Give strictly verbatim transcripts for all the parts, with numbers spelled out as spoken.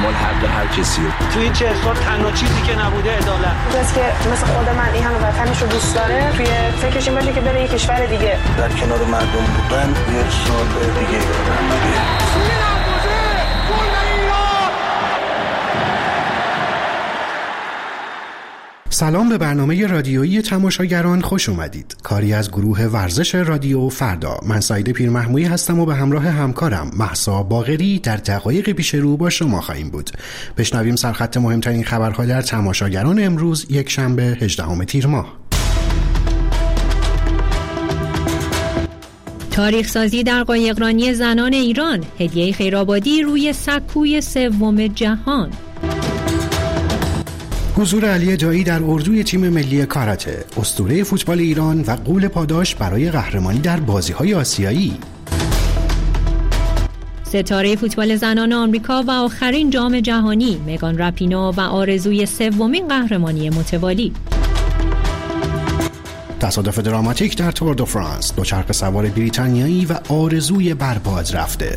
احتمال حق هر کسی رو. توی این چه سال تنها چیزی که نبوده عدالت. کسی که مثل خود من این همه وطنش رو دوست داره توی فکرش این باشه که بره یه کشور دیگه در کنار مردم بودن یه سال دیگه سلام به برنامه رادیویی تماشاگران خوش اومدید. کاری از گروه ورزش رادیو فردا. من سعید پیرمحمودی هستم و به همراه همکارم مهسا باقری در دقایق پیش رو با شما خواهیم بود. بشنویم سرخط مهمترین خبرها در تماشاگران امروز یک شنبه هجدهم تیر ماه. تاریخ سازی در قایقرانی زنان ایران، هدیه خیرآبادی روی سکوی سوم جهان. حضور علی دایی در اردوی تیم ملی کاراته، اسطوره فوتبال ایران و قول پاداش برای قهرمانی در بازی‌های آسیایی. ستاره فوتبال زنان آمریکا و آخرین جام جهانی، مگان راپینو و آرزوی سومین قهرمانی متوالی. تصادف دراماتیک در تور دو فرانس، دوچرخه سوار بریتانیایی و آرزوی برباد رفته.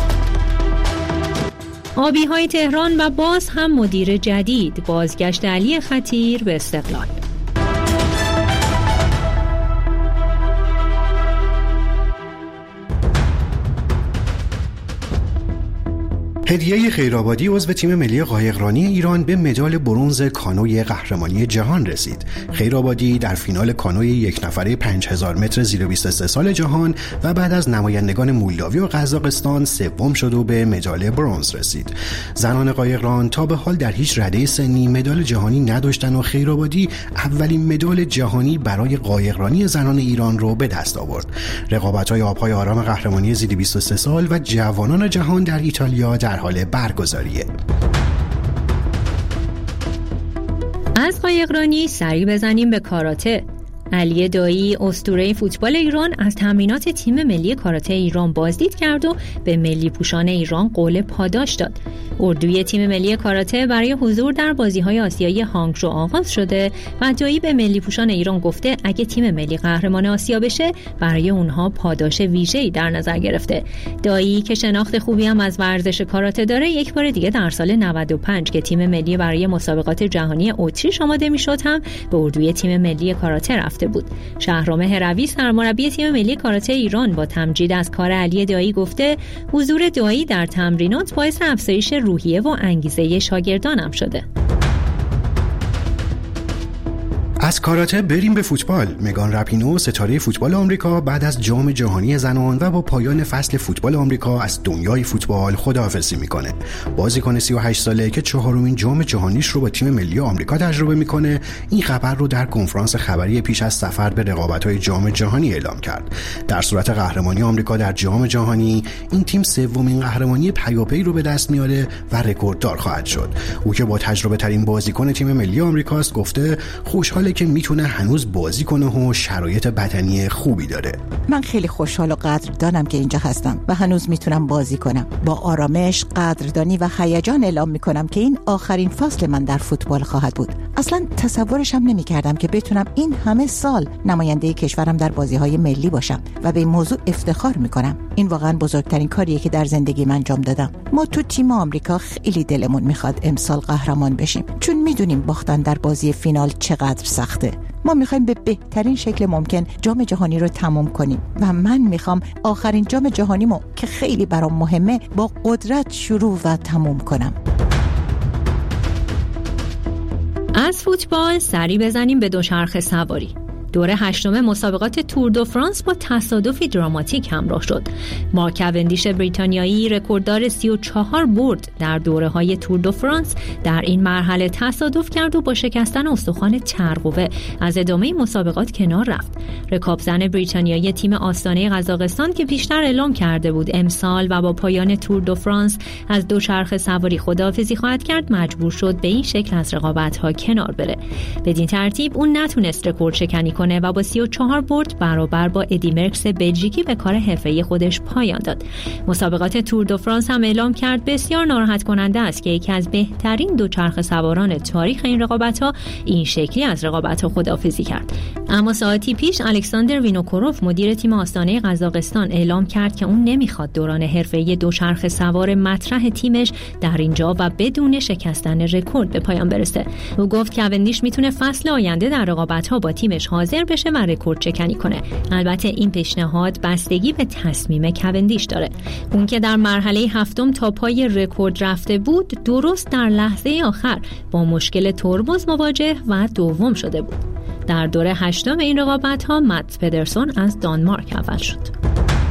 آبی‌های تهران و باز هم مدیر جدید، بازگشت علی خطیر به استقلال. هدیه خیرآبادی عضو تیم ملی قایقرانی ایران به مدال برنز کانوی قهرمانی جهان رسید. خیرآبادی در فینال کانوی یک نفره پنج هزار متر زیر بیست و سه سال جهان و بعد از نمایندگان مولداوی و قزاقستان سوم شد و به مدال برنز رسید. زنان قایقران تا به حال در هیچ رده سنی مدال جهانی نداشتن و خیرآبادی اولین مدال جهانی برای قایقرانی زنان ایران رو به دست آورد. رقابت‌های آب‌های آرام قهرمانی زیر بیست و سه سال و جوانان جهان در ایتالیا در حال برگزاریه. از قایقرانی سری بزنیم به کاراته. علی دایی اسطوره فوتبال ایران از تمرینات تیم ملی کاراته ایران بازدید کرد و به ملی پوشان ایران قول پاداش داد. اردوی تیم ملی کاراته برای حضور در بازی‌های آسیایی هانگژو آغاز شده و دایی به ملی پوشان ایران گفته اگه تیم ملی قهرمان آسیا بشه برای اونها پاداش ویژه‌ای در نظر گرفته. دایی که شناخت خوبی هم از ورزش کاراته داره، یک بار دیگه در سال نود و پنج که تیم ملی برای مسابقات جهانی اتریش آماده میشد هم به اردوی تیم ملی کاراته رفت بود. شهرام هروی سرمربی تیم ملی کاراته ایران با تمجید از کار علی دایی گفته حضور دایی در تمرینات باعث افزایش روحیه و انگیزه شاگردانم شده. از کاراته بریم به فوتبال. مگان راپینو ستاره فوتبال آمریکا بعد از جام جهانی زنان و با پایان فصل فوتبال آمریکا از دنیای فوتبال خداحافظی میکنه. بازیکن سی و هشت ساله که چهارمین جام جهانیش رو با تیم ملی آمریکا تجربه میکنه، این خبر رو در کنفرانس خبری پیش از سفر به رقابت‌های جام جهانی اعلام کرد. در صورت قهرمانی آمریکا در جام جهانی، این تیم سومین قهرمانی پیاپی رو به دست میاره و رکورددار خواهد شد. او که با تجربه ترین بازیکن تیم ملی آمریکاست گفته خوشحال که میتونه هنوز بازی کنه و شرایط بدنی خوبی داره. من خیلی خوشحال و قدردانم که اینجا هستم و هنوز میتونم بازی کنم. با آرامش، قدردانی و هیجان اعلام میکنم که این آخرین فصل من در فوتبال خواهد بود. اصلا تصورش هم نمیکردم که بتونم این همه سال نماینده کشورم در بازی‌های ملی باشم و به این موضوع افتخار میکنم. این واقعا بزرگترین کاریه که در زندگی من انجام دادم. ما تو تیم آمریکا خیلی دلمون میخواد امسال قهرمان بشیم، چون میدونیم باختن در بازی فینال چقدر سخته. ما میخوایم به بهترین شکل ممکن جام جهانی رو تموم کنیم و من میخوام آخرین جام جهانیمو که خیلی برام مهمه با قدرت شروع و تموم کنم. از فوتبال سری بزنیم به دوچرخه سواری. دوره هشتم مسابقات تور دو فرانس با تصادفی دراماتیک همراه شد. مارک کوندیش بریتانیایی رکورددار سی و چهار برد در دوره‌های تور دو فرانس در این مرحله تصادف کرد و با شکستن استخوان ترقوه از ادامه مسابقات کنار رفت. رکابزن بریتانیایی تیم آستانه قزاقستان که پیشتر اعلام کرده بود امسال و با پایان تور دو فرانس از دوچرخه سواری خداحافظی خواهد کرد، مجبور شد به این شکل از رقابت‌ها کنار بره. بدین ترتیب اون نتونست رکورد شکنی کنه و با سی و چهار برد برابر با ادی مرکس بلژیکی به کار حرفه‌ای خودش پایان داد. مسابقات تور دو فرانس هم اعلام کرد بسیار ناراحت کننده است که یکی از بهترین دوچرخه سواران تاریخ این رقابت‌ها این شکلی از رقابت‌ها خداحافظی کرد. اما ساعتی پیش الکساندر وینوکوروف مدیر تیم آستانه قزاقستان اعلام کرد که اون نمیخواد دوران حرفه‌ای دوچرخه سوار مطرح تیمش در اینجا و بدون شکستن رکورد به پایان برسه. او گفت کوندیش میتونه فصل آینده در رقابت‌ها با تیمش حاضر بشه و رکورد چکنی کنه. البته این پیشنهاد بستگی به تصمیم کوندیش داره. اون که در مرحله هفتم تا پای رکورد رفته بود، درست در لحظه آخر با مشکل ترمز مواجه و دوم شده بود. در دوره هشتم این رقابت‌ها ماتس پدرسون از دانمارک اول شد.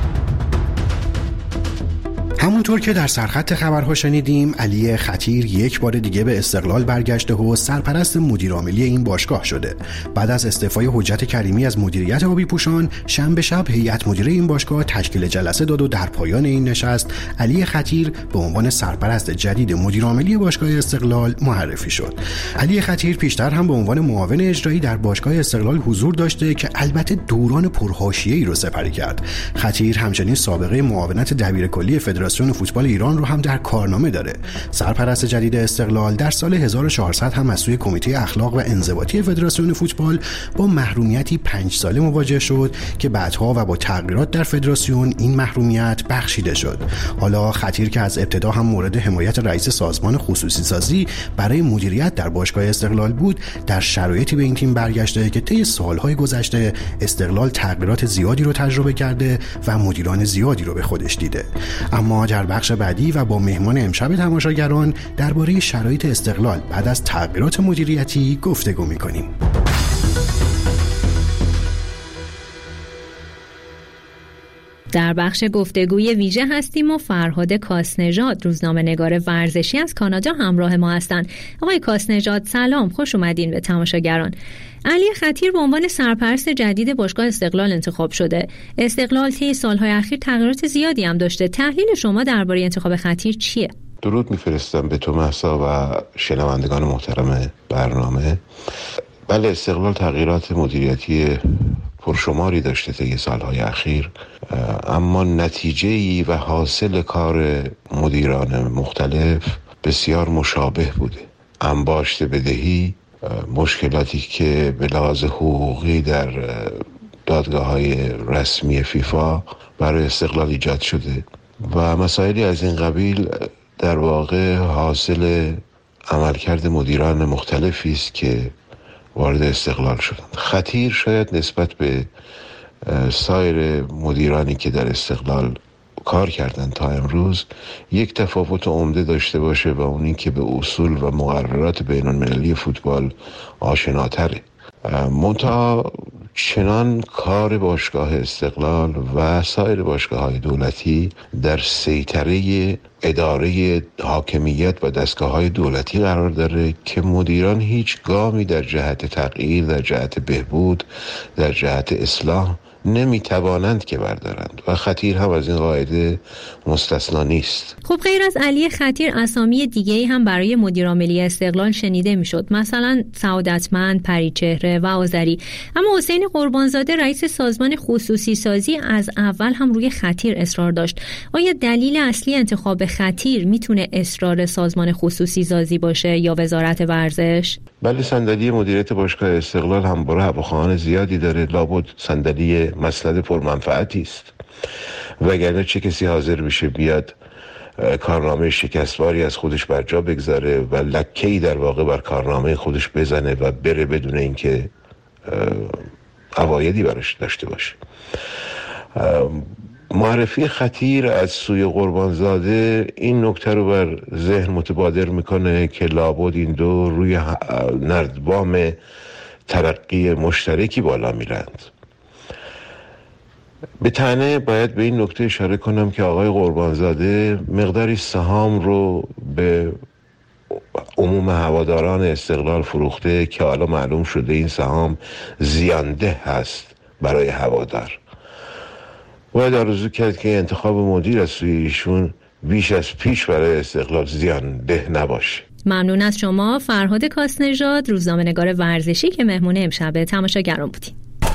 همونطور که در سرخط خبرها شنیدیم، علی خطیر یک بار دیگه به استقلال برگشته و سرپرست مدیرعاملی این باشگاه شده. بعد از استعفای حجت کریمی از مدیریت آبی پوشان، شنبه شب هیئت مدیره این باشگاه تشکیل جلسه داد و در پایان این نشست علی خطیر به عنوان سرپرست جدید مدیرعاملی باشگاه استقلال معرفی شد. علی خطیر پیشتر هم به عنوان معاون اجرایی در باشگاه استقلال حضور داشته که البته دوران پرحاشیه‌ای رو سپری کرد. خطیر همچنین سابقه معاونت دبیرکلی فدراسیون فوتبال ایران رو هم در کارنامه داره. سرپرست جدید استقلال در سال هزار و چهارصد هم از سوی کمیته اخلاق و انضباطی فدراسیون فوتبال با محرومیتی پنج ساله مواجه شد که بعدها و با تغییرات در فدراسیون این محرومیت بخشیده شد. حالا خطیر که از ابتدا هم مورد حمایت رئیس سازمان خصوصی سازی برای مدیریت در باشگاه استقلال بود، در شرایطی به این تیم برگشته که طی سالهای گذشته استقلال تغییرات زیادی رو تجربه کرده و مدیران زیادی رو به خودش دیده. اما در بخش بعدی و با مهمان امشب تماشاگران درباره شرایط استقلال بعد از تغییرات مدیریتی گفتگو می‌کنیم. در بخش گفتگوی ویژه هستیم و فرهاد کاسنژاد، روزنامه‌نگار ورزشی از کانادا همراه ما هستند. آقای کاسنژاد سلام، خوش اومدین به تماشاگران. علی خطیر به عنوان سرپرست جدید باشگاه استقلال انتخاب شده. استقلال طی سالهای اخیر تغییرات زیادی هم داشته. تحلیل شما درباره انتخاب خطیر چیه؟ درود میفرستم به تو مهسا و شنوندگان محترم برنامه. بله، استقلال تغییرات مدیریتی پرشماری داشته طی سالهای اخیر، اما نتیجه‌ای و حاصل کار مدیران مختلف بسیار مشابه بوده. انباشت بدهی، مشکلاتی که به لحاظ حقوقی در دادگاه‌های رسمی فیفا برای استقلال ایجاد شده و مسائلی از این قبیل در واقع حاصل عملکرد مدیران مختلفی است که وارد استقلال شدند. خطیر شاید نسبت به سایر مدیرانی که در استقلال کار کردن تا امروز یک تفاوت عمده داشته باشه و اون این که به اصول و مقررات بین المللی فوتبال آشناتره. منتها چنان کار باشگاه استقلال و سایر باشگاه‌های دولتی در سیطره اداره حاکمیت و دستگاه‌های دولتی قرار داره که مدیران هیچ گامی در جهت تغییر، در جهت بهبود، در جهت اصلاح نمیتوانند که بردارند و خطیر هم از این قاعده مستثنا نیست. خب غیر از علی خطیر اسامی دیگه‌ای هم برای مدیرعاملی استقلال شنیده میشد، مثلا سعادتمند، پریچهره و آذری. اما حسین قربانزاده رئیس سازمان خصوصی سازی از اول هم روی خطیر اصرار داشت. آیا دلیل اصلی انتخاب خطیر میتونه اصرار سازمان خصوصی سازی باشه یا وزارت ورزش؟ بله، صندلی مدیریت باشگاه استقلال هم برای هواخواهان زیادی داره. لابد صندلی مسند پرمنفعتی است، وگرنه چه کسی حاضر میشه بیاد کارنامه شکستواری از خودش بر جا بگذاره و لکه‌ای در واقع بر کارنامه خودش بزنه و بره بدون اینکه عوایدی براش داشته باشه. معرفی خطیر از سوی قربانزاده این نکته رو بر ذهن متبادر میکنه که لابد این دو روی نردبام ترقی مشترکی بالا میرند. به تنه باید به این نکته اشاره کنم که آقای قربانزاده مقداری سهام رو به عموم هواداران استقلال فروخته که حالا معلوم شده این سهام زیانده هست برای هوادار. باید آرزو کرد که انتخاب مدیر از سوی ایشون بیش از پیش برای استقلال زیانده نباشه. ممنون از شما فرهاد کاسنژاد، روزنامه‌نگار ورزشی که مهمون امشب تماشاگران بودید.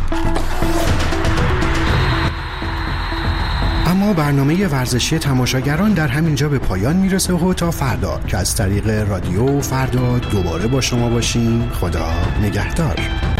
اما برنامه ورزشی تماشاگران در همینجا به پایان میرسه و تا فردا که از طریق رادیو فردا دوباره با شما باشیم. خدا نگهدار.